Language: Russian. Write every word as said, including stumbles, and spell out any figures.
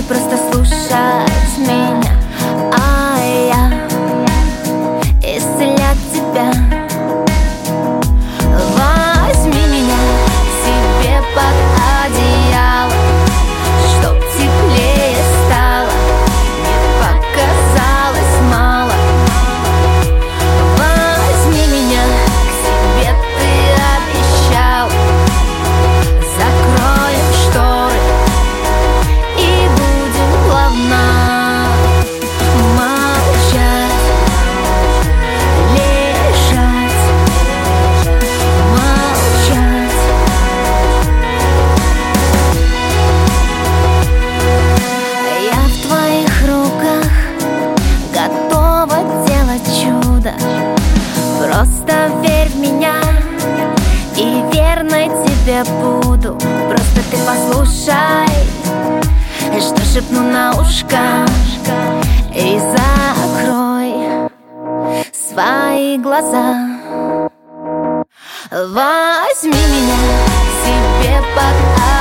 просто слушать меня, а я исцелять тебя. Возьми меня к себе под одеяло, чтоб теплее стало, не показалось мало. Возьми меня к себе, ты обещал. Закроем шторы и будем плавно молчать, лежать, молчать. Я в твоих руках готова делать чудо. Просто верь в меня, и верной тебе буду. Просто ты послушай, что шепну на ушко, и закрой свои глаза. Возьми меня к себе под